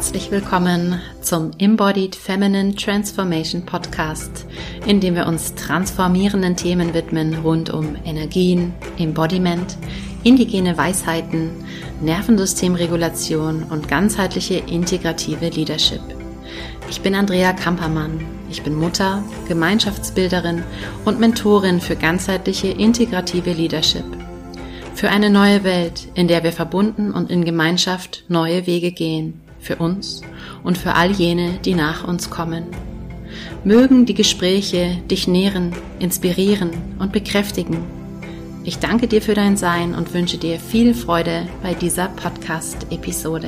Herzlich willkommen zum Embodied Feminine Transformation Podcast, in dem wir uns transformierenden Themen widmen rund um Energien, Embodiment, indigene Weisheiten, Nervensystemregulation und ganzheitliche integrative Leadership. Ich bin Andrea Kampermann. Ich bin Mutter, Gemeinschaftsbilderin und Mentorin für ganzheitliche integrative Leadership. Für eine neue Welt, in der wir verbunden und in Gemeinschaft neue Wege gehen, für uns und für all jene, die nach uns kommen. Mögen die Gespräche dich nähren, inspirieren und bekräftigen. Ich danke dir für dein Sein und wünsche dir viel Freude bei dieser Podcast-Episode.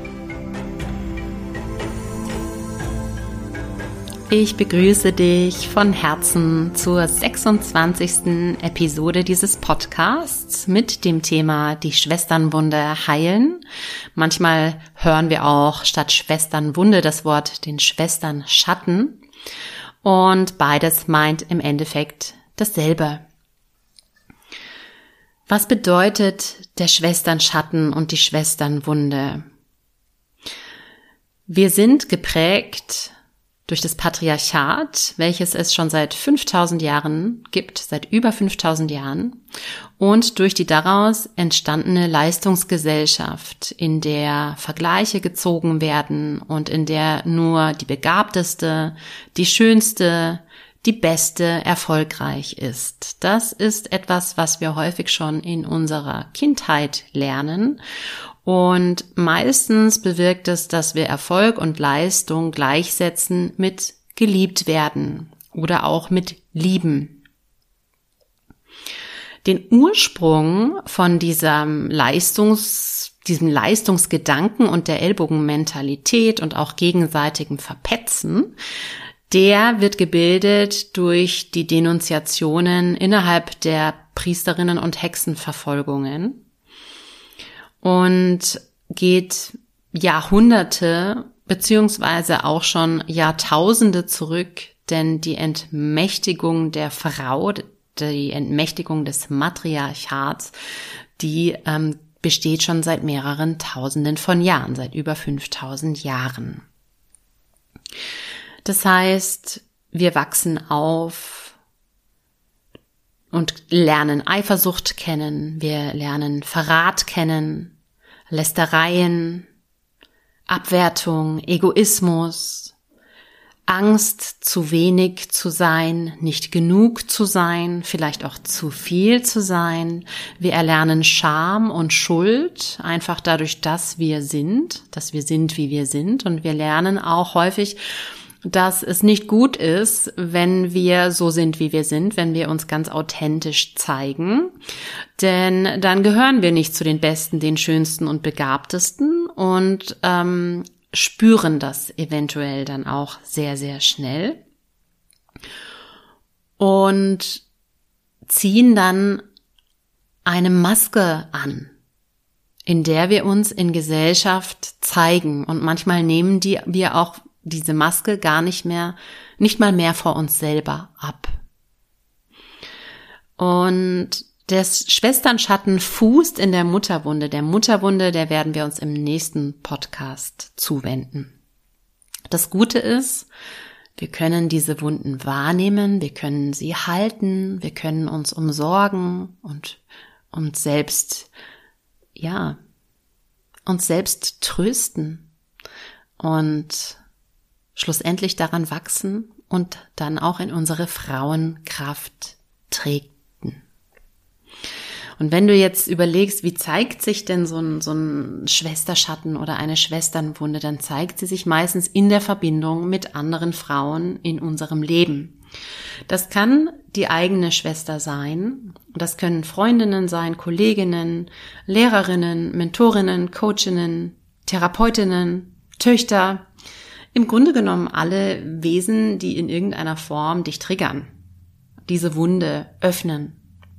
Ich begrüße dich von Herzen zur 26. Episode dieses Podcasts mit dem Thema die Schwesternwunde heilen. Manchmal hören wir auch statt Schwesternwunde das Wort den Schwesternschatten und beides meint im Endeffekt dasselbe. Was bedeutet der Schwesternschatten und die Schwesternwunde? Wir sind geprägt durch das Patriarchat, welches es schon seit 5000 Jahren gibt, seit über 5000 Jahren, und durch die daraus entstandene Leistungsgesellschaft, in der Vergleiche gezogen werden und in der nur die begabteste, die schönste, die beste erfolgreich ist. Das ist etwas, was wir häufig schon in unserer Kindheit lernen. Und meistens bewirkt es, dass wir Erfolg und Leistung gleichsetzen mit geliebt werden oder auch mit lieben. Den Ursprung von diesem Leistungsgedanken und der Ellbogenmentalität und auch gegenseitigem Verpetzen, der wird gebildet durch die Denunziationen innerhalb der Priesterinnen- und Hexenverfolgungen. Und geht Jahrhunderte beziehungsweise auch schon Jahrtausende zurück, denn die Entmächtigung der Frau, die Entmächtigung des Matriarchats, die besteht schon seit mehreren Tausenden von Jahren, seit über 5000 Jahren. Das heißt, wir wachsen auf und lernen Eifersucht kennen, wir lernen Verrat kennen, Lästereien, Abwertung, Egoismus, Angst, zu wenig zu sein, nicht genug zu sein, vielleicht auch zu viel zu sein. Wir erlernen Scham und Schuld, einfach dadurch, dass wir sind, wie wir sind. Und wir lernen auch häufig, dass es nicht gut ist, wenn wir so sind, wie wir sind, wenn wir uns ganz authentisch zeigen, denn dann gehören wir nicht zu den Besten, den Schönsten und Begabtesten und spüren das eventuell dann auch sehr, sehr schnell und ziehen dann eine Maske an, in der wir uns in Gesellschaft zeigen, und manchmal nehmen wir auch diese Maske nicht mal mehr vor uns selber ab. Und der Schwesternschatten fußt in der Mutterwunde. Der Mutterwunde, der werden wir uns im nächsten Podcast zuwenden. Das Gute ist, wir können diese Wunden wahrnehmen, wir können sie halten, wir können uns umsorgen und uns selbst trösten und schlussendlich daran wachsen und dann auch in unsere Frauenkraft treten. Und wenn du jetzt überlegst, wie zeigt sich denn so ein Schwesterschatten oder eine Schwesternwunde, dann zeigt sie sich meistens in der Verbindung mit anderen Frauen in unserem Leben. Das kann die eigene Schwester sein, das können Freundinnen sein, Kolleginnen, Lehrerinnen, Mentorinnen, Coachinnen, Therapeutinnen, Töchter, im Grunde genommen alle Wesen, die in irgendeiner Form dich triggern, diese Wunde öffnen.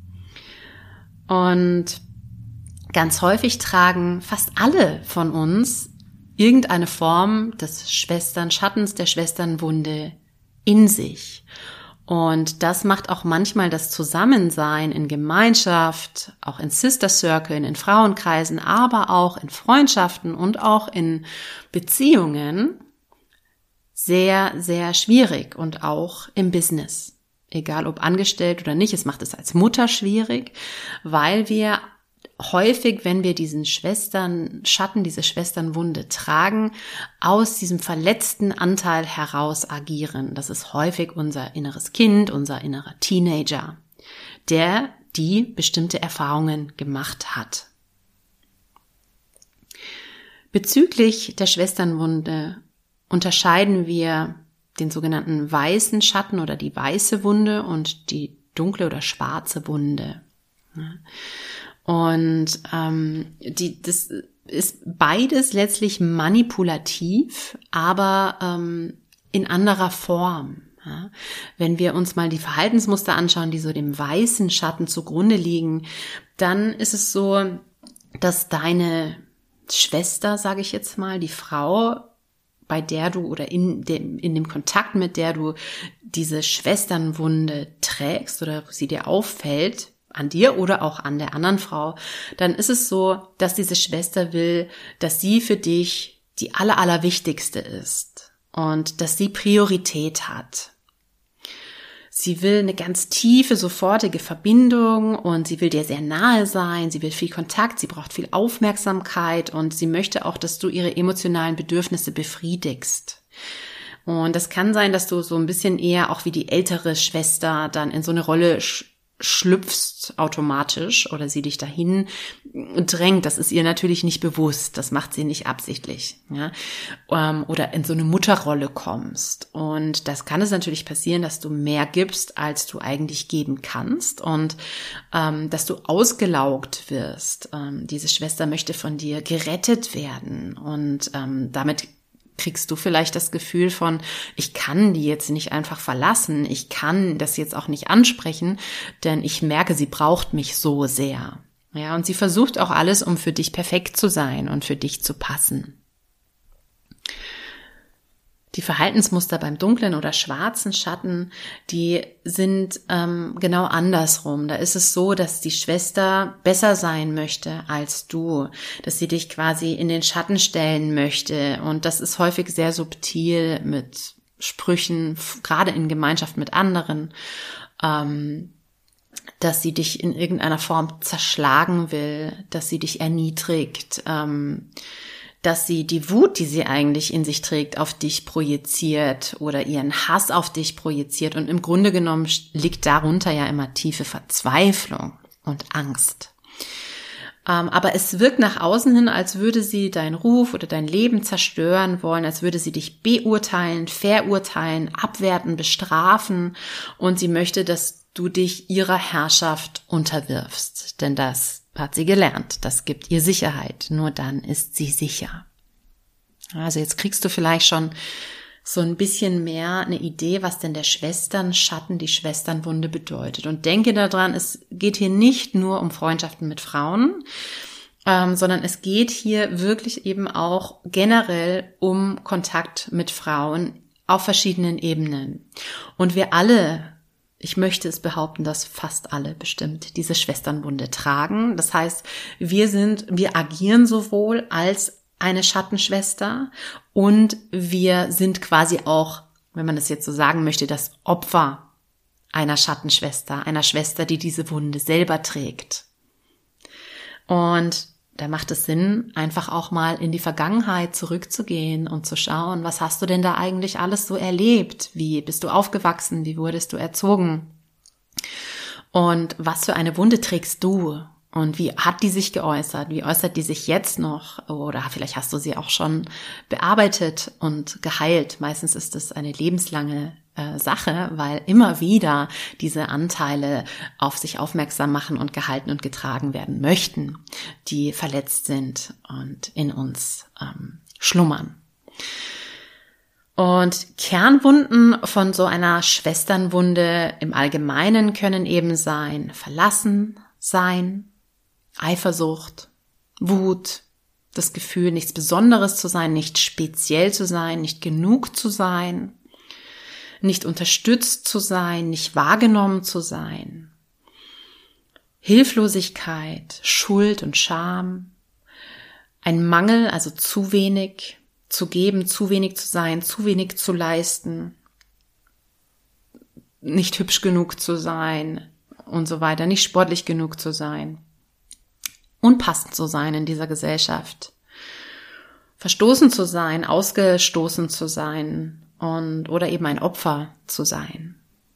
Und ganz häufig tragen fast alle von uns irgendeine Form des Schwesternschattens, der Schwesternwunde in sich. Und das macht auch manchmal das Zusammensein in Gemeinschaft, auch in Sister Circles, in Frauenkreisen, aber auch in Freundschaften und auch in Beziehungen sehr, sehr schwierig und auch im Business. Egal ob angestellt oder nicht, es macht es als Mutter schwierig, weil wir häufig, wenn wir diesen Schwesternschatten, diese Schwesternwunde tragen, aus diesem verletzten Anteil heraus agieren. Das ist häufig unser inneres Kind, unser innerer Teenager, die bestimmte Erfahrungen gemacht hat. Bezüglich der Schwesternwunde unterscheiden wir den sogenannten weißen Schatten oder die weiße Wunde und die dunkle oder schwarze Wunde. Und das ist beides letztlich manipulativ, aber in anderer Form. Ja. Wenn wir uns mal die Verhaltensmuster anschauen, die so dem weißen Schatten zugrunde liegen, dann ist es so, dass deine Schwester, sage ich jetzt mal, die Frau, bei der du oder in dem Kontakt mit der du diese Schwesternwunde trägst oder sie dir auffällt, an dir oder auch an der anderen Frau, dann ist es so, dass diese Schwester will, dass sie für dich die allerwichtigste ist und dass sie Priorität hat. Sie will eine ganz tiefe, sofortige Verbindung und sie will dir sehr nahe sein, sie will viel Kontakt, sie braucht viel Aufmerksamkeit und sie möchte auch, dass du ihre emotionalen Bedürfnisse befriedigst. Und das kann sein, dass du so ein bisschen eher auch wie die ältere Schwester dann in so eine Rolle schlüpfst automatisch oder sie dich dahin drängt. Das ist ihr natürlich nicht bewusst, das macht sie nicht absichtlich, ja? Oder in so eine Mutterrolle kommst. Und das kann es natürlich passieren, dass du mehr gibst, als du eigentlich geben kannst und dass du ausgelaugt wirst. Diese Schwester möchte von dir gerettet werden und damit kriegst du vielleicht das Gefühl von, ich kann die jetzt nicht einfach verlassen, ich kann das jetzt auch nicht ansprechen, denn ich merke, sie braucht mich so sehr. Ja, und sie versucht auch alles, um für dich perfekt zu sein und für dich zu passen. Die Verhaltensmuster beim dunklen oder schwarzen Schatten, die sind genau andersrum. Da ist es so, dass die Schwester besser sein möchte als du, dass sie dich quasi in den Schatten stellen möchte. Und das ist häufig sehr subtil mit Sprüchen, gerade in Gemeinschaft mit anderen, dass sie dich in irgendeiner Form zerschlagen will, dass sie dich erniedrigt, dass sie die Wut, die sie eigentlich in sich trägt, auf dich projiziert oder ihren Hass auf dich projiziert. Und im Grunde genommen liegt darunter ja immer tiefe Verzweiflung und Angst. Aber es wirkt nach außen hin, als würde sie deinen Ruf oder dein Leben zerstören wollen, als würde sie dich beurteilen, verurteilen, abwerten, bestrafen. Und sie möchte, dass du dich ihrer Herrschaft unterwirfst. Denn das hat sie gelernt. Das gibt ihr Sicherheit. Nur dann ist sie sicher. Also jetzt kriegst du vielleicht schon so ein bisschen mehr eine Idee, was denn der Schwesternschatten, die Schwesternwunde bedeutet. Und denke daran, es geht hier nicht nur um Freundschaften mit Frauen, sondern es geht hier wirklich eben auch generell um Kontakt mit Frauen auf verschiedenen Ebenen. Und wir alle, ich möchte es behaupten, dass fast alle bestimmt diese Schwesternwunde tragen. Das heißt, wir agieren sowohl als eine Schattenschwester und wir sind quasi auch, wenn man das jetzt so sagen möchte, das Opfer einer Schattenschwester, einer Schwester, die diese Wunde selber trägt. Und da macht es Sinn, einfach auch mal in die Vergangenheit zurückzugehen und zu schauen, was hast du denn da eigentlich alles so erlebt? Wie bist du aufgewachsen? Wie wurdest du erzogen? Und was für eine Wunde trägst du? Und wie hat die sich geäußert? Wie äußert die sich jetzt noch? Oder vielleicht hast du sie auch schon bearbeitet und geheilt. Meistens ist es eine lebenslange Sache, weil immer wieder diese Anteile auf sich aufmerksam machen und gehalten und getragen werden möchten, die verletzt sind und in uns schlummern. Und Kernwunden von so einer Schwesternwunde im Allgemeinen können eben sein verlassen sein, Eifersucht, Wut, das Gefühl, nichts Besonderes zu sein, nicht speziell zu sein, nicht genug zu sein. nicht unterstützt zu sein, nicht wahrgenommen zu sein. Hilflosigkeit, Schuld und Scham, ein Mangel, also zu wenig zu geben, zu wenig zu sein, zu wenig zu leisten, nicht hübsch genug zu sein und so weiter, nicht sportlich genug zu sein, unpassend zu sein in dieser Gesellschaft, verstoßen zu sein, ausgestoßen zu sein oder eben ein Opfer zu sein.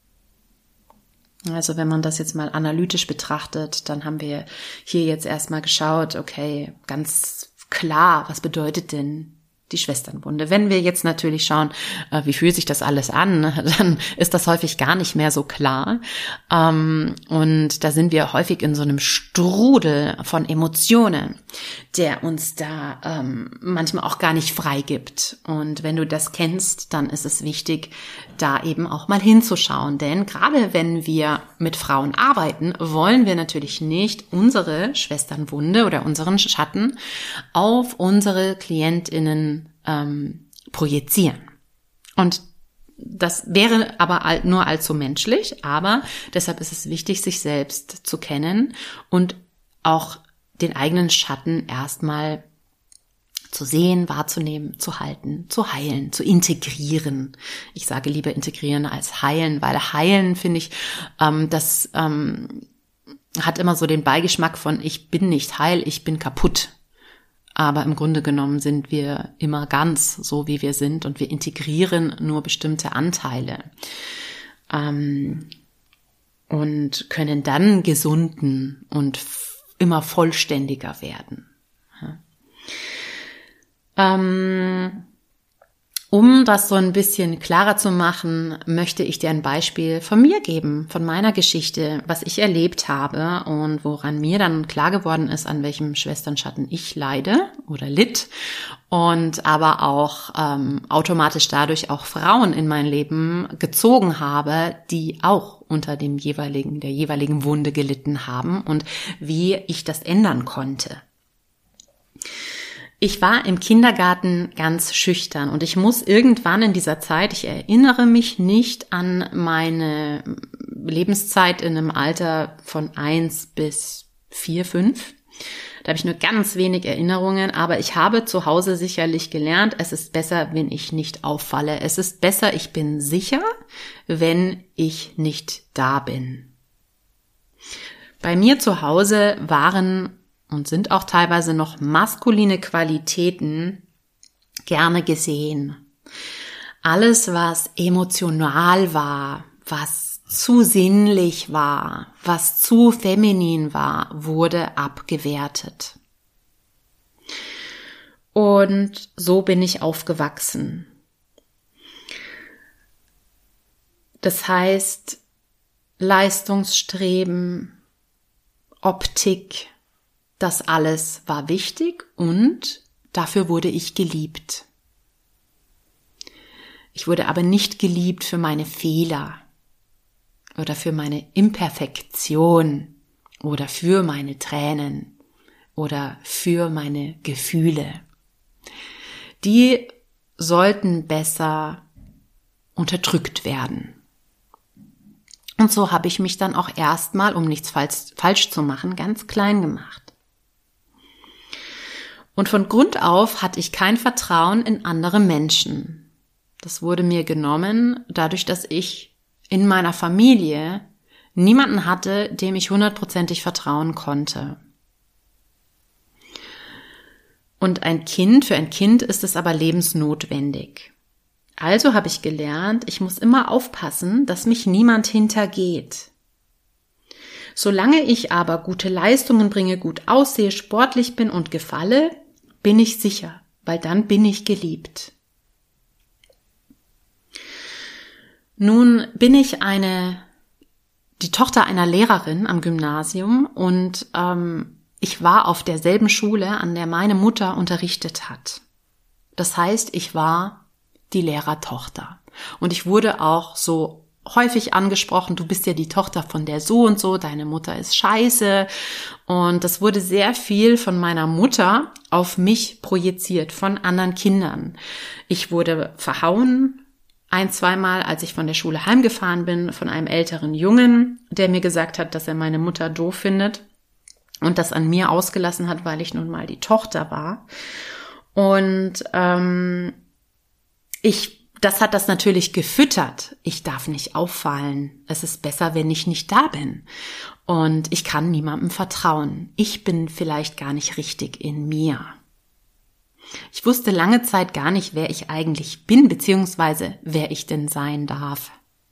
Also wenn man das jetzt mal analytisch betrachtet, dann haben wir hier jetzt erstmal geschaut, okay, ganz klar, was bedeutet denn die Schwesternwunde? Wenn wir jetzt natürlich schauen, wie fühlt sich das alles an, dann ist das häufig gar nicht mehr so klar. Und da sind wir häufig in so einem Strudel von Emotionen, der uns da manchmal auch gar nicht freigibt. Und wenn du das kennst, dann ist es wichtig, da eben auch mal hinzuschauen. Denn gerade wenn wir mit Frauen arbeiten, wollen wir natürlich nicht unsere Schwesternwunde oder unseren Schatten auf unsere KlientInnen projizieren. Und das wäre aber nur allzu menschlich, aber deshalb ist es wichtig, sich selbst zu kennen und auch den eigenen Schatten erstmal zu sehen, wahrzunehmen, zu halten, zu heilen, zu integrieren. Ich sage lieber integrieren als heilen, weil heilen, finde ich, das hat immer so den Beigeschmack von ich bin nicht heil, ich bin kaputt. Aber im Grunde genommen sind wir immer ganz so, wie wir sind und wir integrieren nur bestimmte Anteile und können dann gesunden und immer vollständiger werden. Um das so ein bisschen klarer zu machen, möchte ich dir ein Beispiel von mir geben, von meiner Geschichte, was ich erlebt habe und woran mir dann klar geworden ist, an welchem Schwesternschatten ich leide oder litt und aber auch automatisch dadurch auch Frauen in mein Leben gezogen habe, die auch unter der jeweiligen Wunde gelitten haben und wie ich das ändern konnte. Ich war im Kindergarten ganz schüchtern und ich muss irgendwann in dieser Zeit, ich erinnere mich nicht an meine Lebenszeit in einem Alter von 1 bis 4, 5. Da habe ich nur ganz wenig Erinnerungen, aber ich habe zu Hause sicherlich gelernt, es ist besser, wenn ich nicht auffalle. Es ist besser, ich bin sicher, wenn ich nicht da bin. Bei mir zu Hause waren und sind auch teilweise noch maskuline Qualitäten gerne gesehen. Alles, was emotional war, was zu sinnlich war, was zu feminin war, wurde abgewertet. Und so bin ich aufgewachsen. Das heißt, Leistungsstreben, Optik, das alles war wichtig und dafür wurde ich geliebt. Ich wurde aber nicht geliebt für meine Fehler oder für meine Imperfektion oder für meine Tränen oder für meine Gefühle. Die sollten besser unterdrückt werden. Und so habe ich mich dann auch erstmal, um nichts falsch zu machen, ganz klein gemacht. Und von Grund auf hatte ich kein Vertrauen in andere Menschen. Das wurde mir genommen, dadurch, dass ich in meiner Familie niemanden hatte, dem ich 100% vertrauen konnte. Und für ein Kind ist es aber lebensnotwendig. Also habe ich gelernt, ich muss immer aufpassen, dass mich niemand hintergeht. Solange ich aber gute Leistungen bringe, gut aussehe, sportlich bin und gefalle, bin ich sicher, weil dann bin ich geliebt. Nun bin ich die Tochter einer Lehrerin am Gymnasium und ich war auf derselben Schule, an der meine Mutter unterrichtet hat. Das heißt, ich war die Lehrertochter. Und ich wurde auch so häufig angesprochen, du bist ja die Tochter von der so und so, deine Mutter ist scheiße. Und das wurde sehr viel von meiner Mutter auf mich projiziert, von anderen Kindern. Ich wurde verhauen, ein-, zweimal, als ich von der Schule heimgefahren bin, von einem älteren Jungen, der mir gesagt hat, dass er meine Mutter doof findet und das an mir ausgelassen hat, weil ich nun mal die Tochter war. Und das hat das natürlich gefüttert. Ich darf nicht auffallen. Es ist besser, wenn ich nicht da bin. Und ich kann niemandem vertrauen. Ich bin vielleicht gar nicht richtig in mir. Ich wusste lange Zeit gar nicht, wer ich eigentlich bin, beziehungsweise wer ich denn sein darf.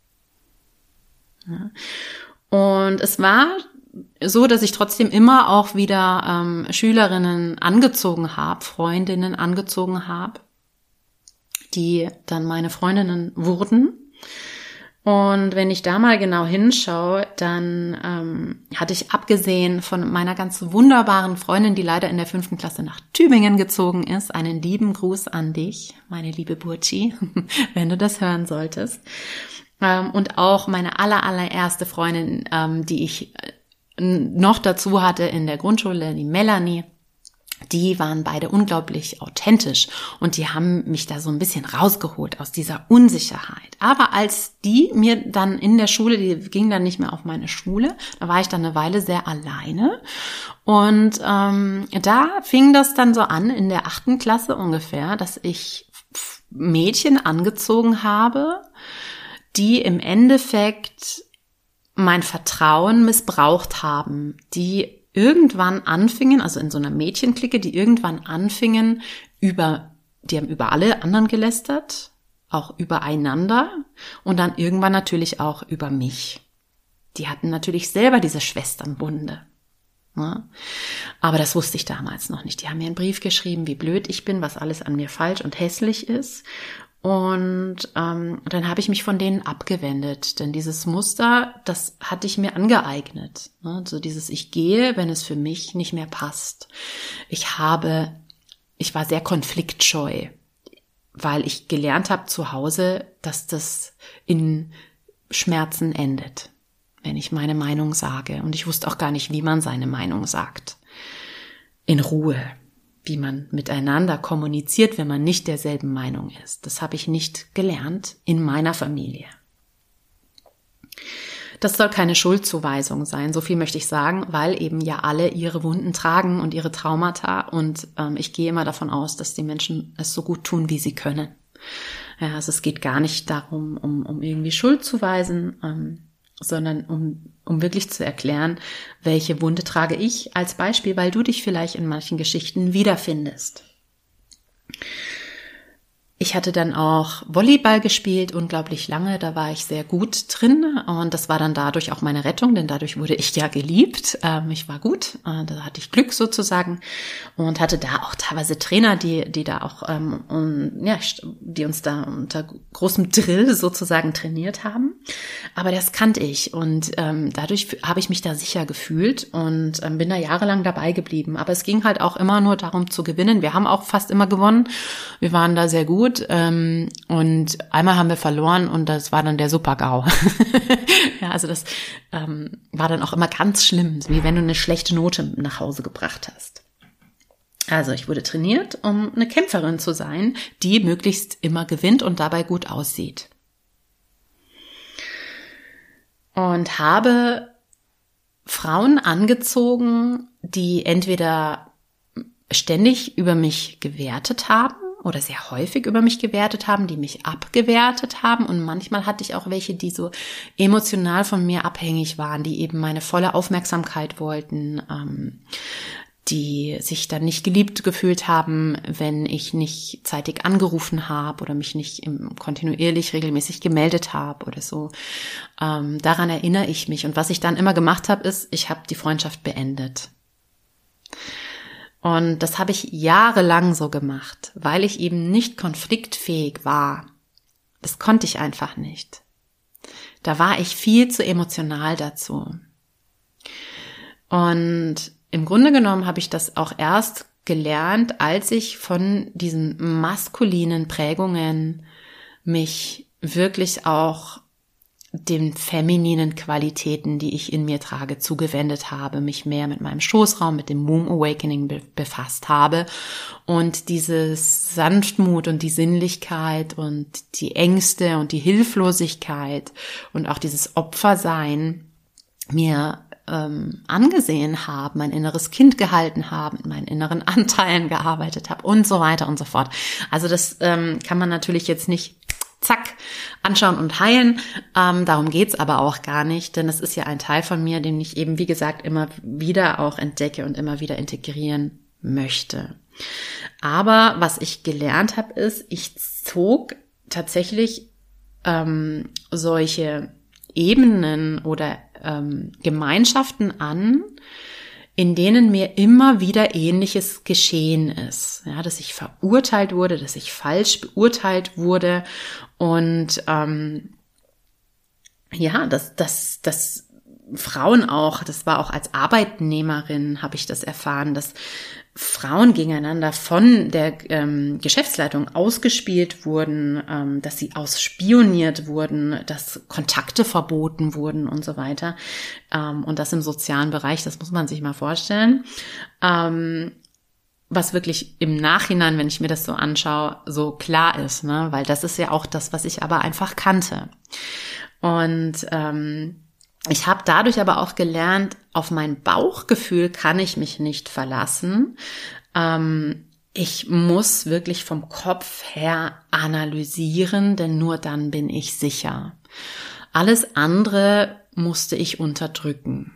Ja. Und es war so, dass ich trotzdem immer auch wieder Schülerinnen angezogen habe, Freundinnen angezogen habe, die dann meine Freundinnen wurden. Und wenn ich da mal genau hinschaue, dann hatte ich abgesehen von meiner ganz wunderbaren Freundin, die leider in der 5. Klasse nach Tübingen gezogen ist, einen lieben Gruß an dich, meine liebe Burci, wenn du das hören solltest. Und auch meine allererste Freundin, die ich noch dazu hatte in der Grundschule, die Melanie. Die waren beide unglaublich authentisch und die haben mich da so ein bisschen rausgeholt aus dieser Unsicherheit. Aber als die mir dann in der Schule, die ging dann nicht mehr auf meine Schule, da war ich dann eine Weile sehr alleine und da fing das dann so an in der 8. Klasse ungefähr, dass ich Mädchen angezogen habe, die im Endeffekt mein Vertrauen missbraucht haben, die irgendwann anfingen, also in so einer Mädchenklicke, die irgendwann anfingen, die haben über alle anderen gelästert, auch übereinander und dann irgendwann natürlich auch über mich. Die hatten natürlich selber diese Schwesternbunde. Ja? Aber das wusste ich damals noch nicht. Die haben mir einen Brief geschrieben, wie blöd ich bin, was alles an mir falsch und hässlich ist. Und dann habe ich mich von denen abgewendet, denn dieses Muster, das hatte ich mir angeeignet. Ne? So dieses ich gehe, wenn es für mich nicht mehr passt. Ich war sehr konfliktscheu, weil ich gelernt habe zu Hause, dass das in Schmerzen endet, wenn ich meine Meinung sage. Und ich wusste auch gar nicht, wie man seine Meinung sagt. In Ruhe. Wie man miteinander kommuniziert, wenn man nicht derselben Meinung ist. Das habe ich nicht gelernt in meiner Familie. Das soll keine Schuldzuweisung sein, so viel möchte ich sagen, weil eben ja alle ihre Wunden tragen und ihre Traumata und ich gehe immer davon aus, dass die Menschen es so gut tun, wie sie können. Ja, also es geht gar nicht darum, um irgendwie Schuld zu weisen, sondern um wirklich zu erklären, welche Wunde trage ich als Beispiel, weil du dich vielleicht in manchen Geschichten wiederfindest. Ich hatte dann auch Volleyball gespielt, unglaublich lange, da war ich sehr gut drin und das war dann dadurch auch meine Rettung, denn dadurch wurde ich ja geliebt. Ich war gut, da hatte ich Glück sozusagen und hatte da auch teilweise Trainer, die da auch, die uns da unter großem Drill sozusagen trainiert haben. Aber das kannte ich und dadurch habe ich mich da sicher gefühlt und bin da jahrelang dabei geblieben. Aber es ging halt auch immer nur darum zu gewinnen. Wir haben auch fast immer gewonnen. Wir waren da sehr gut. Und einmal haben wir verloren und das war dann der Super-GAU. Ja, also das war dann auch immer ganz schlimm, wie wenn du eine schlechte Note nach Hause gebracht hast. Also ich wurde trainiert, um eine Kämpferin zu sein, die möglichst immer gewinnt und dabei gut aussieht. Und habe Frauen angezogen, die entweder ständig über mich gewertet haben, oder sehr häufig über mich gewertet haben, die mich abgewertet haben und manchmal hatte ich auch welche, die so emotional von mir abhängig waren, die eben meine volle Aufmerksamkeit wollten, die sich dann nicht geliebt gefühlt haben, wenn ich nicht zeitig angerufen habe oder mich nicht kontinuierlich regelmäßig gemeldet habe oder so. Daran erinnere ich mich und was ich dann immer gemacht habe, ist, ich habe die Freundschaft beendet. Und das habe ich jahrelang so gemacht, weil ich eben nicht konfliktfähig war. Das konnte ich einfach nicht. Da war ich viel zu emotional dazu. Und im Grunde genommen habe ich das auch erst gelernt, als ich von diesen maskulinen Prägungen mich wirklich auch den femininen Qualitäten, die ich in mir trage, zugewendet habe, mich mehr mit meinem Schoßraum, mit dem Womb Awakening befasst habe und dieses Sanftmut und die Sinnlichkeit und die Ängste und die Hilflosigkeit und auch dieses Opfersein mir angesehen habe, mein inneres Kind gehalten habe, mit meinen inneren Anteilen gearbeitet habe und so weiter und so fort. Also das kann man natürlich jetzt nicht zack, anschauen und heilen. Darum geht's aber auch gar nicht, denn es ist ja ein Teil von mir, den ich eben, wie gesagt, immer wieder auch entdecke und immer wieder integrieren möchte. Aber was ich gelernt habe, ist, ich zog tatsächlich solche Ebenen oder Gemeinschaften an, in denen mir immer wieder Ähnliches geschehen ist. Ja, dass ich verurteilt wurde, dass ich falsch beurteilt wurde und dass Frauen auch, das war auch als Arbeitnehmerin, habe ich das erfahren, dass Frauen gegeneinander von der Geschäftsleitung ausgespielt wurden, dass sie ausspioniert wurden, dass Kontakte verboten wurden und so weiter. Und das im sozialen Bereich, das muss man sich mal vorstellen. Was wirklich im Nachhinein, wenn ich mir das so anschaue, so klar ist, ne? Weil das ist ja auch das, was ich aber einfach kannte. Und ich habe dadurch aber auch gelernt, auf mein Bauchgefühl kann ich mich nicht verlassen. Ich muss wirklich vom Kopf her analysieren, denn nur dann bin ich sicher. Alles andere musste ich unterdrücken.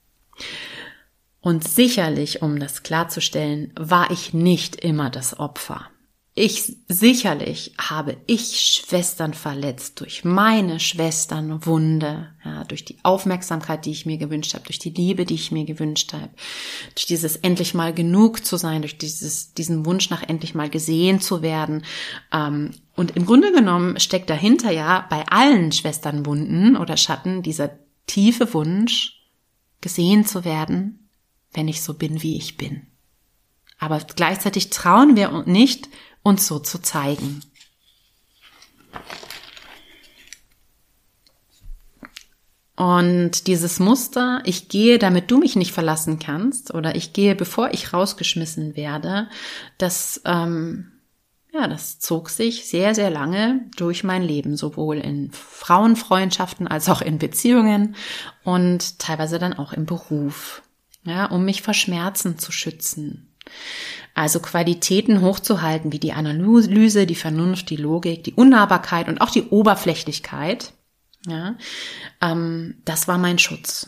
Und sicherlich, um das klarzustellen, war ich nicht immer das Opfer. Sicherlich habe ich Schwestern verletzt durch meine Schwesternwunde, ja, durch die Aufmerksamkeit, die ich mir gewünscht habe, durch die Liebe, die ich mir gewünscht habe, durch dieses endlich mal genug zu sein, durch diesen Wunsch nach endlich mal gesehen zu werden. Und im Grunde genommen steckt dahinter ja bei allen Schwesternwunden oder Schatten dieser tiefe Wunsch, gesehen zu werden, wenn ich so bin, wie ich bin. Aber gleichzeitig trauen wir uns nicht, uns so zu zeigen. Und dieses Muster, ich gehe, damit du mich nicht verlassen kannst, oder ich gehe, bevor ich rausgeschmissen werde, das zog sich sehr, sehr lange durch mein Leben, sowohl in Frauenfreundschaften als auch in Beziehungen und teilweise dann auch im Beruf, ja, um mich vor Schmerzen zu schützen. Also Qualitäten hochzuhalten wie die Analyse, die Vernunft, die Logik, die Unnahbarkeit und auch die Oberflächlichkeit. Ja, das war mein Schutz.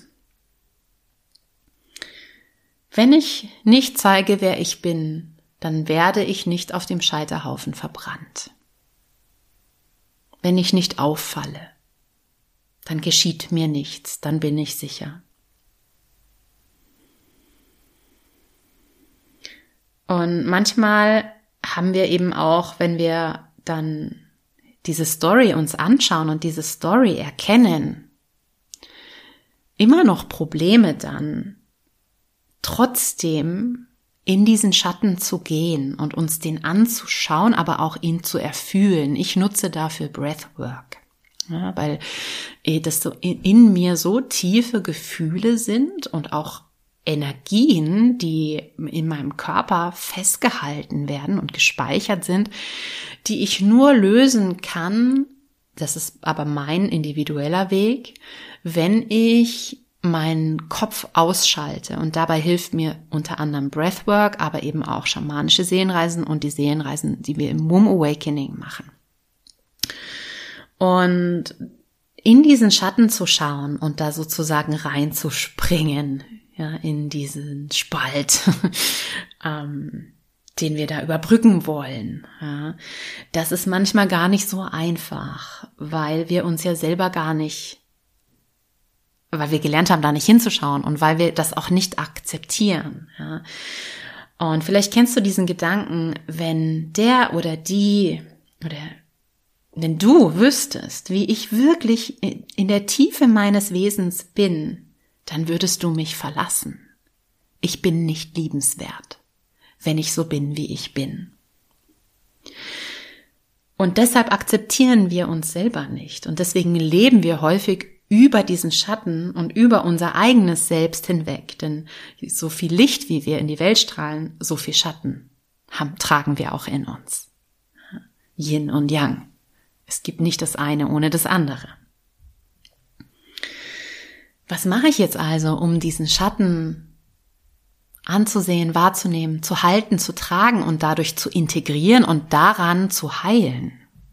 Wenn ich nicht zeige, wer ich bin, dann werde ich nicht auf dem Scheiterhaufen verbrannt. Wenn ich nicht auffalle, dann geschieht mir nichts, dann bin ich sicher. Und manchmal haben wir eben auch, wenn wir dann diese Story uns anschauen und diese Story erkennen, immer noch Probleme dann, trotzdem in diesen Schatten zu gehen und uns den anzuschauen, aber auch ihn zu erfühlen. Ich nutze dafür Breathwork, ja, weil das so in mir so tiefe Gefühle sind und auch Energien, die in meinem Körper festgehalten werden und gespeichert sind, die ich nur lösen kann, das ist aber mein individueller Weg, wenn ich meinen Kopf ausschalte. Und dabei hilft mir unter anderem Breathwork, aber eben auch schamanische Seelenreisen und die Seelenreisen, die wir im Womb Awakening machen. Und in diesen Schatten zu schauen und da sozusagen reinzuspringen, ja, in diesen Spalt, den wir da überbrücken wollen. Ja, das ist manchmal gar nicht so einfach, weil wir uns ja selber weil wir gelernt haben, da nicht hinzuschauen und weil wir das auch nicht akzeptieren. Ja. Und vielleicht kennst du diesen Gedanken, wenn der oder die oder wenn du wüsstest, wie ich wirklich in der Tiefe meines Wesens bin, dann würdest du mich verlassen. Ich bin nicht liebenswert, wenn ich so bin, wie ich bin. Und deshalb akzeptieren wir uns selber nicht. Und deswegen leben wir häufig über diesen Schatten und über unser eigenes Selbst hinweg. Denn so viel Licht, wie wir in die Welt strahlen, so viel Schatten tragen wir auch in uns. Yin und Yang. Es gibt nicht das eine ohne das andere. Was mache ich jetzt also, um diesen Schatten anzusehen, wahrzunehmen, zu halten, zu tragen und dadurch zu integrieren und daran zu heilen?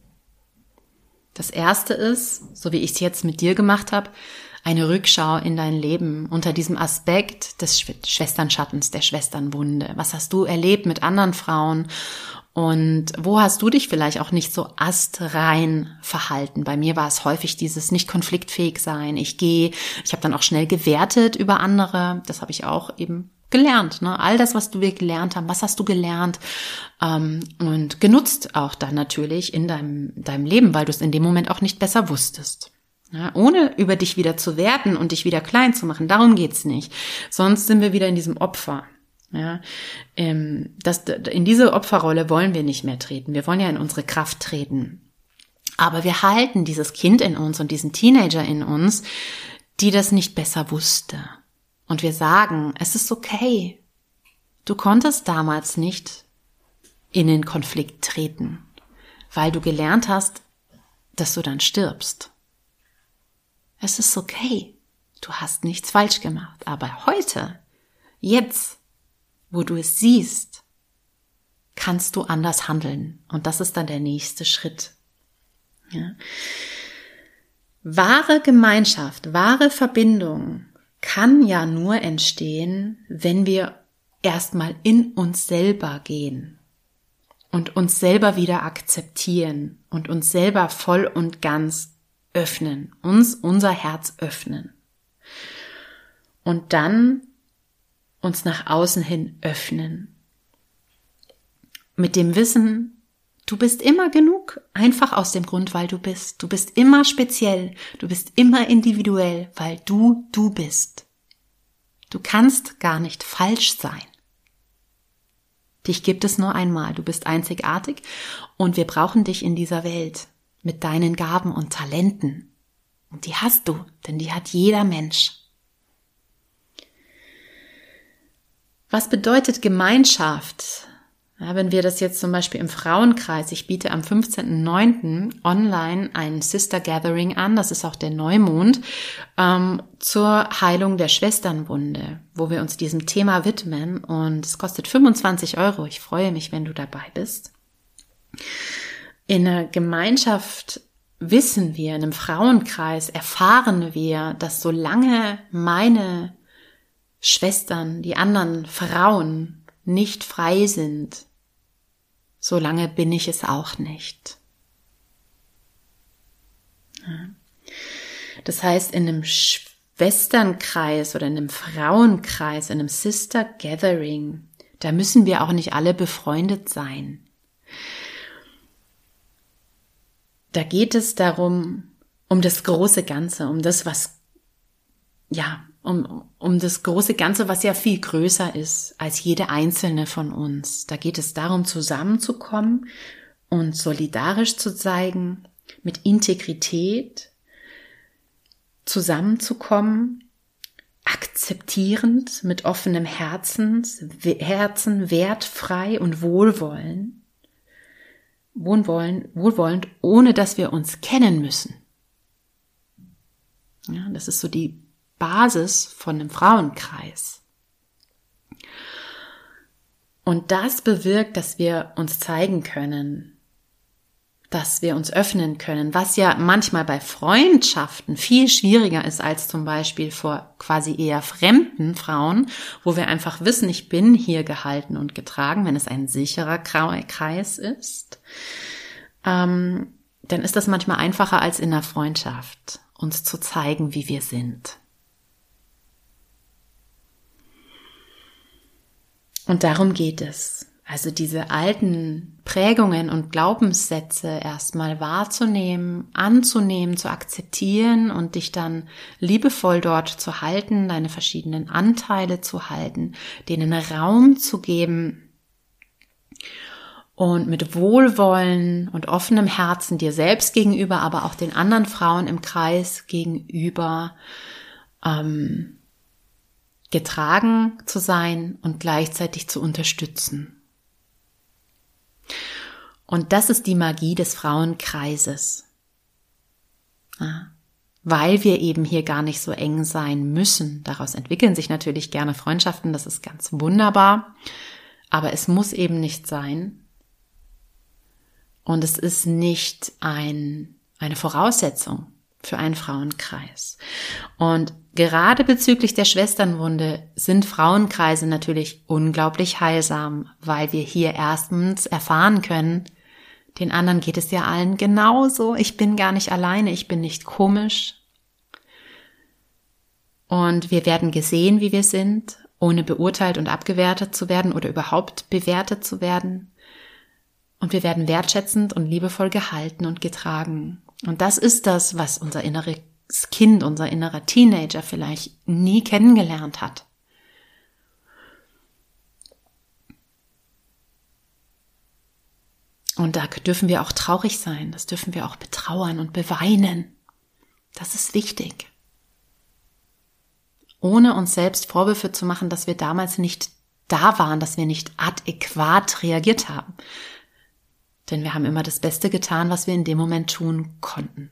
Das erste ist, so wie ich es jetzt mit dir gemacht habe, eine Rückschau in dein Leben unter diesem Aspekt des Schwesternschattens, der Schwesternwunde. Was hast du erlebt mit anderen Frauen? Und wo hast du dich vielleicht auch nicht so astrein verhalten? Bei mir war es häufig dieses nicht konfliktfähig sein. Ich habe dann auch schnell gewertet über andere. Das habe ich auch eben gelernt. Ne? All das, was wir gelernt haben, was hast du gelernt? Und genutzt auch dann natürlich in deinem Leben, weil du es in dem Moment auch nicht besser wusstest. Ja, ohne über dich wieder zu werten und dich wieder klein zu machen. Darum geht's nicht. Sonst sind wir wieder in diesem Opfer. Ja, in diese Opferrolle wollen wir nicht mehr treten. Wir wollen ja in unsere Kraft treten. Aber wir halten dieses Kind in uns und diesen Teenager in uns, die das nicht besser wusste. Und wir sagen, es ist okay. Du konntest damals nicht in den Konflikt treten, weil du gelernt hast, dass du dann stirbst. Es ist okay. Du hast nichts falsch gemacht. Aber heute, jetzt, wo du es siehst, kannst du anders handeln. Und das ist dann der nächste Schritt. Ja. Wahre Gemeinschaft, wahre Verbindung kann ja nur entstehen, wenn wir erstmal in uns selber gehen und uns selber wieder akzeptieren und uns selber voll und ganz öffnen, unser Herz öffnen. Und dann uns nach außen hin öffnen. Mit dem Wissen, du bist immer genug, einfach aus dem Grund, weil du bist. Du bist immer speziell, du bist immer individuell, weil du bist. Du kannst gar nicht falsch sein. Dich gibt es nur einmal, du bist einzigartig und wir brauchen dich in dieser Welt mit deinen Gaben und Talenten. Und die hast du, denn die hat jeder Mensch. Was bedeutet Gemeinschaft? Ja, wenn wir das jetzt zum Beispiel im Frauenkreis, ich biete am 15.09. online ein Sister Gathering an, das ist auch der Neumond, zur Heilung der Schwesternwunde, wo wir uns diesem Thema widmen und es kostet 25 €. Ich freue mich, wenn du dabei bist. In einer Gemeinschaft wissen wir, in einem Frauenkreis erfahren wir, dass solange meine Schwestern, die anderen Frauen nicht frei sind, solange bin ich es auch nicht. Das heißt, in einem Schwesternkreis oder in einem Frauenkreis, in einem Sister Gathering, da müssen wir auch nicht alle befreundet sein. Da geht es darum, um das große Ganze, um das, was, ja, um das große Ganze, was ja viel größer ist als jede einzelne von uns. Da geht es darum, zusammenzukommen und solidarisch zu zeigen, mit Integrität zusammenzukommen, akzeptierend, mit offenem Herzen, wertfrei und wohlwollend, ohne dass wir uns kennen müssen. Ja, das ist so die Basis von einem Frauenkreis. Und das bewirkt, dass wir uns zeigen können, dass wir uns öffnen können, was ja manchmal bei Freundschaften viel schwieriger ist als zum Beispiel vor quasi eher fremden Frauen, wo wir einfach wissen, ich bin hier gehalten und getragen, wenn es ein sicherer Kreis ist, dann ist das manchmal einfacher als in einer Freundschaft, uns zu zeigen, wie wir sind. Und darum geht es. Also diese alten Prägungen und Glaubenssätze erstmal wahrzunehmen, anzunehmen, zu akzeptieren und dich dann liebevoll dort zu halten, deine verschiedenen Anteile zu halten, denen Raum zu geben und mit Wohlwollen und offenem Herzen dir selbst gegenüber, aber auch den anderen Frauen im Kreis gegenüber getragen zu sein und gleichzeitig zu unterstützen. Und das ist die Magie des Frauenkreises. Ja, weil wir eben hier gar nicht so eng sein müssen. Daraus entwickeln sich natürlich gerne Freundschaften, das ist ganz wunderbar, aber es muss eben nicht sein. Und es ist nicht eine Voraussetzung für einen Frauenkreis. Und gerade bezüglich der Schwesternwunde sind Frauenkreise natürlich unglaublich heilsam, weil wir hier erstens erfahren können, den anderen geht es ja allen genauso. Ich bin gar nicht alleine, ich bin nicht komisch. Und wir werden gesehen, wie wir sind, ohne beurteilt und abgewertet zu werden oder überhaupt bewertet zu werden. Und wir werden wertschätzend und liebevoll gehalten und getragen. Und das ist das, was unser inneres Kind, unser innerer Teenager vielleicht nie kennengelernt hat. Und da dürfen wir auch traurig sein, das dürfen wir auch betrauern und beweinen. Das ist wichtig. Ohne uns selbst Vorwürfe zu machen, dass wir damals nicht da waren, dass wir nicht adäquat reagiert haben. Denn wir haben immer das Beste getan, was wir in dem Moment tun konnten.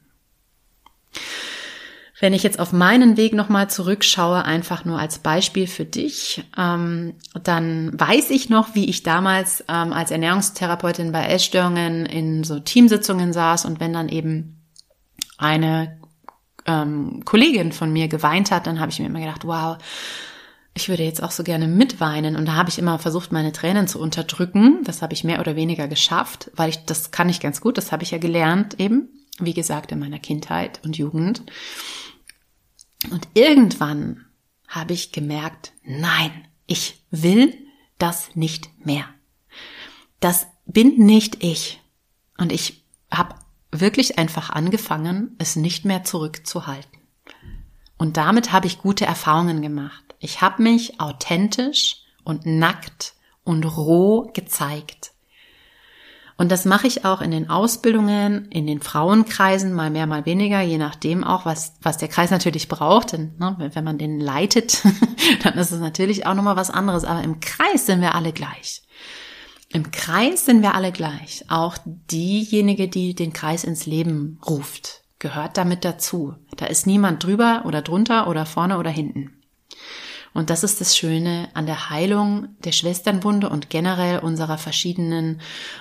Wenn ich jetzt auf meinen Weg nochmal zurückschaue, einfach nur als Beispiel für dich, dann weiß ich noch, wie ich damals als Ernährungstherapeutin bei Essstörungen in so Teamsitzungen saß und wenn dann eben eine Kollegin von mir geweint hat, dann habe ich mir immer gedacht, wow, ich würde jetzt auch so gerne mitweinen. Und da habe ich immer versucht, meine Tränen zu unterdrücken. Das habe ich mehr oder weniger geschafft, weil das kann ich ganz gut, das habe ich ja gelernt eben, wie gesagt, in meiner Kindheit und Jugend. Und irgendwann habe ich gemerkt, nein, ich will das nicht mehr. Das bin nicht ich. Und ich habe wirklich einfach angefangen, es nicht mehr zurückzuhalten. Und damit habe ich gute Erfahrungen gemacht. Ich habe mich authentisch und nackt und roh gezeigt. Und das mache ich auch in den Ausbildungen, in den Frauenkreisen, mal mehr, mal weniger, je nachdem auch, was der Kreis natürlich braucht. Denn wenn man den leitet, dann ist es natürlich auch nochmal was anderes. Aber im Kreis sind wir alle gleich. Im Kreis sind wir alle gleich. Auch diejenige, die den Kreis ins Leben ruft, gehört damit dazu. Da ist niemand drüber oder drunter oder vorne oder hinten. Und das ist das Schöne an der Heilung der Schwesternwunde und generell unserer verschiedenen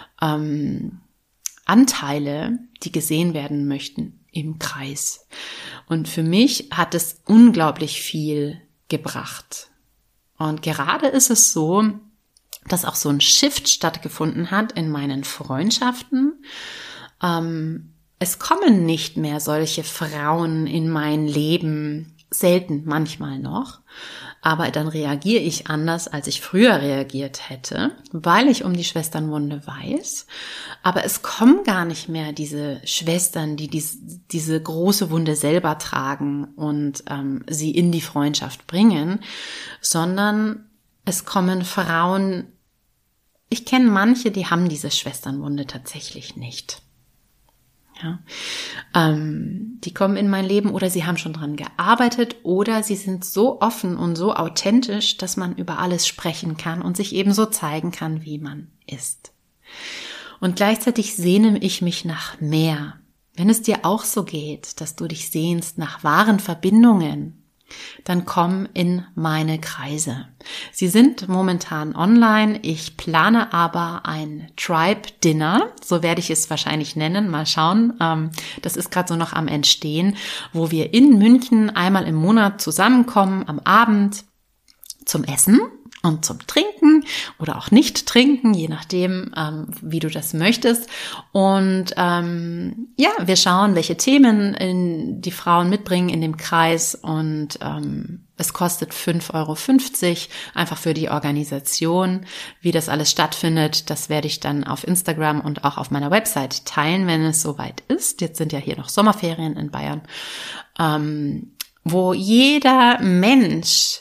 Anteile, die gesehen werden möchten im Kreis. Und für mich hat es unglaublich viel gebracht. Und gerade ist es so, dass auch so ein Shift stattgefunden hat in meinen Freundschaften. Es kommen nicht mehr solche Frauen in mein Leben, selten, manchmal noch. Aber dann reagiere ich anders, als ich früher reagiert hätte, weil ich um die Schwesternwunde weiß. Aber es kommen gar nicht mehr diese Schwestern, die diese große Wunde selber tragen und sie in die Freundschaft bringen, sondern es kommen Frauen, ich kenne manche, die haben diese Schwesternwunde tatsächlich nicht. Ja, die kommen in mein Leben oder sie haben schon dran gearbeitet oder sie sind so offen und so authentisch, dass man über alles sprechen kann und sich eben so zeigen kann, wie man ist. Und gleichzeitig sehne ich mich nach mehr. Wenn es dir auch so geht, dass du dich sehnst nach wahren Verbindungen, dann komm in meine Kreise. Sie sind momentan online. Ich plane aber ein Tribe-Dinner, so werde ich es wahrscheinlich nennen. Mal schauen. Das ist gerade so noch am Entstehen, wo wir in München einmal im Monat zusammenkommen am Abend zum Essen und zum Trinken oder auch nicht trinken, je nachdem, wie du das möchtest. Und wir schauen, welche Themen die Frauen mitbringen in dem Kreis. Und es kostet 5,50 € einfach für die Organisation. Wie das alles stattfindet, das werde ich dann auf Instagram und auch auf meiner Website teilen, wenn es soweit ist. Jetzt sind ja hier noch Sommerferien in Bayern, wo jeder Mensch,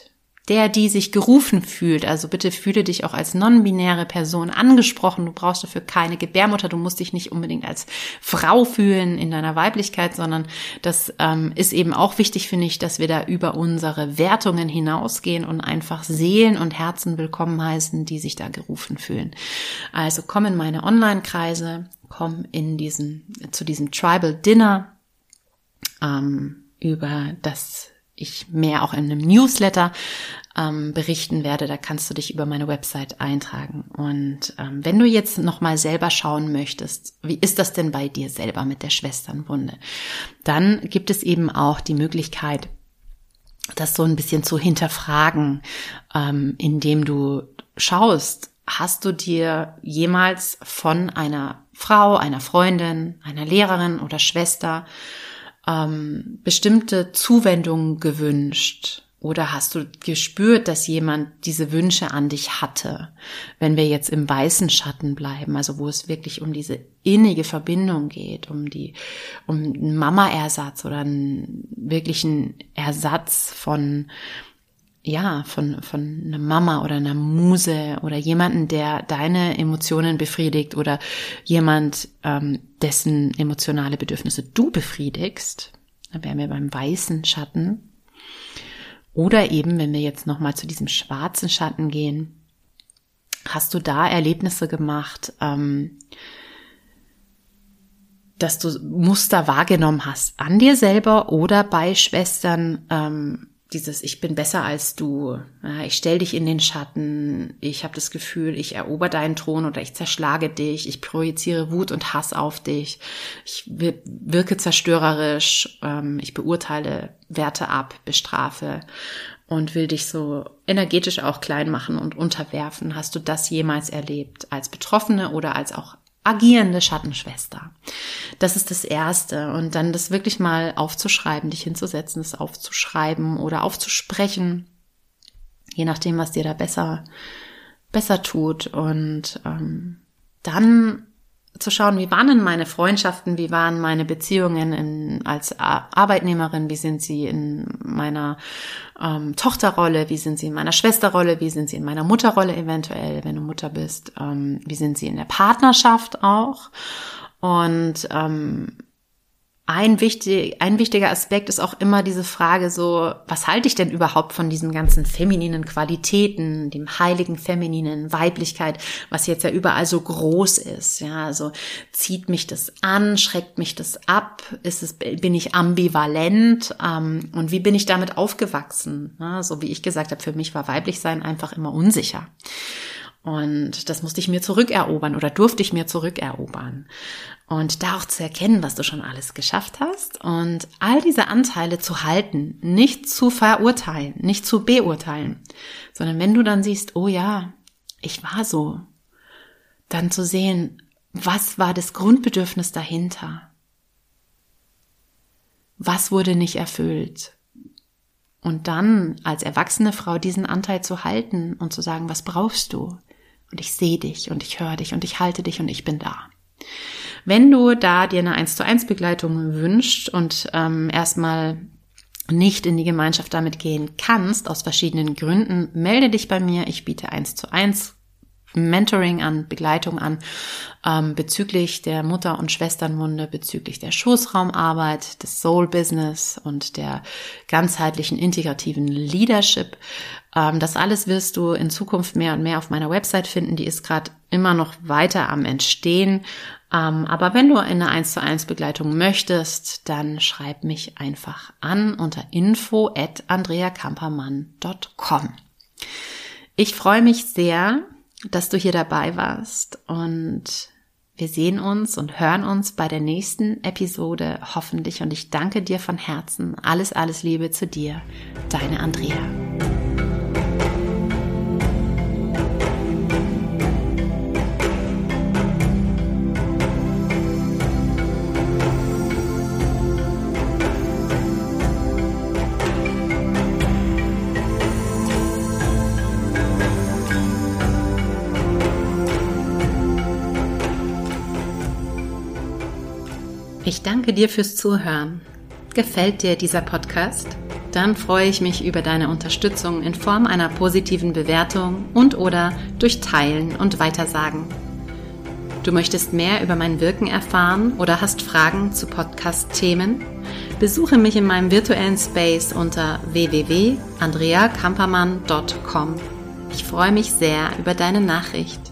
die sich gerufen fühlt. Also bitte fühle dich auch als non-binäre Person angesprochen. Du brauchst dafür keine Gebärmutter. Du musst dich nicht unbedingt als Frau fühlen in deiner Weiblichkeit, sondern das ist eben auch wichtig, finde ich, dass wir da über unsere Wertungen hinausgehen und einfach Seelen und Herzen willkommen heißen, die sich da gerufen fühlen. Also komm in meine Online-Kreise, komm zu diesem Tribal Dinner, über das ich mehr auch in einem Newsletter berichten werde. Da kannst du dich über meine Website eintragen. Und wenn du jetzt nochmal selber schauen möchtest, wie ist das denn bei dir selber mit der Schwesternwunde, dann gibt es eben auch die Möglichkeit, das so ein bisschen zu hinterfragen, indem du schaust, hast du dir jemals von einer Frau, einer Freundin, einer Lehrerin oder Schwester bestimmte Zuwendungen gewünscht? Oder hast du gespürt, dass jemand diese Wünsche an dich hatte? Wenn wir jetzt im weißen Schatten bleiben, also wo es wirklich um diese innige Verbindung geht, um einen Mama-Ersatz oder einen wirklichen Ersatz von einer Mama oder einer Muse oder jemanden, der deine Emotionen befriedigt oder jemand, dessen emotionale Bedürfnisse du befriedigst. Da wären wir beim weißen Schatten. Oder eben, wenn wir jetzt nochmal zu diesem schwarzen Schatten gehen, hast du da Erlebnisse gemacht, dass du Muster wahrgenommen hast an dir selber oder bei Schwestern, dieses ich bin besser als du, ich stell dich in den Schatten, ich habe das Gefühl, ich erober deinen Thron oder ich zerschlage dich, ich projiziere Wut und Hass auf dich, ich wirke zerstörerisch, ich beurteile, werte ab, bestrafe und will dich so energetisch auch klein machen und unterwerfen. Hast du das jemals erlebt als Betroffene oder als auch agierende Schattenschwester? Das ist das Erste. Und dann das wirklich mal aufzuschreiben, dich hinzusetzen, das aufzuschreiben oder aufzusprechen, je nachdem, was dir da besser tut. Und dann zu schauen, wie waren denn meine Freundschaften, wie waren meine Beziehungen als Arbeitnehmerin, wie sind sie in meiner Tochterrolle, wie sind sie in meiner Schwesterrolle, wie sind sie in meiner Mutterrolle eventuell, wenn du Mutter bist, wie sind sie in der Partnerschaft auch. Und ein wichtiger Aspekt ist auch immer diese Frage so, was halte ich denn überhaupt von diesen ganzen femininen Qualitäten, dem heiligen femininen Weiblichkeit, was jetzt ja überall so groß ist, ja, also zieht mich das an, schreckt mich das ab, bin ich ambivalent, und wie bin ich damit aufgewachsen, ja, so wie ich gesagt habe, für mich war weiblich sein einfach immer unsicher. Und das musste ich mir zurückerobern oder durfte ich mir zurückerobern. Und da auch zu erkennen, was du schon alles geschafft hast und all diese Anteile zu halten, nicht zu verurteilen, nicht zu beurteilen, sondern wenn du dann siehst, oh ja, ich war so, dann zu sehen, was war das Grundbedürfnis dahinter? Was wurde nicht erfüllt? Und dann als erwachsene Frau diesen Anteil zu halten und zu sagen, was brauchst du? Und ich sehe dich und ich höre dich und ich halte dich und ich bin da. Wenn du da dir eine 1:1 Begleitung wünschst und erstmal nicht in die Gemeinschaft damit gehen kannst, aus verschiedenen Gründen, melde dich bei mir. Ich biete 1:1 Mentoring an, Begleitung an, bezüglich der Mutter- und Schwesternwunde, bezüglich der Schoßraumarbeit, des Soul-Business und der ganzheitlichen integrativen Leadership. Das alles wirst du in Zukunft mehr und mehr auf meiner Website finden. Die ist gerade immer noch weiter am Entstehen. Aber wenn du in eine 1:1 Begleitung möchtest, dann schreib mich einfach an unter info@andreakampermann.com. Ich freue mich sehr, dass du hier dabei warst und wir sehen uns und hören uns bei der nächsten Episode hoffentlich und ich danke dir von Herzen. Alles, alles Liebe zu dir, deine Andrea. Ich danke dir fürs Zuhören. Gefällt dir dieser Podcast? dann freue ich mich über deine Unterstützung in Form einer positiven Bewertung und/oder durch Teilen und Weitersagen. Du möchtest mehr über mein Wirken erfahren oder hast Fragen zu Podcast-Themen? Besuche mich in meinem virtuellen Space unter www.andreakampermann.com. Ich freue mich sehr über deine Nachricht.